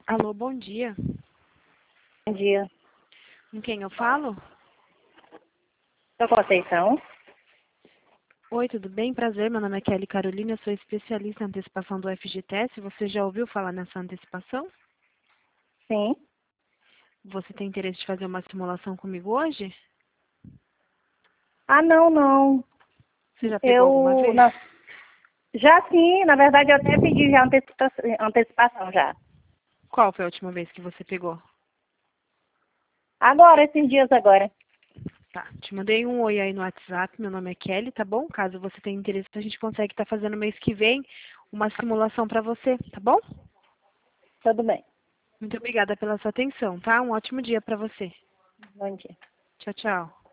Alô, bom dia. Bom dia. Com quem eu falo? Sou Conceição. Oi, tudo bem? Prazer, meu nome é Kelly Carolina, eu sou especialista em antecipação do FGTS. Você já ouviu falar nessa antecipação? Sim. Você tem interesse de fazer uma simulação comigo hoje? Ah, não. Você já pegou alguma Eu. vez? Já sim, na verdade eu até pedi já antecipação já. Qual foi a última vez que você pegou? Agora, esses dias agora. Tá, te mandei um oi aí no WhatsApp, meu nome é Kelly, tá bom? Caso você tenha interesse, a gente consegue estar fazendo mês que vem uma simulação para você, tá bom? Tudo bem. Muito obrigada pela sua atenção, tá? Um ótimo dia para você. Bom dia. Tchau, tchau.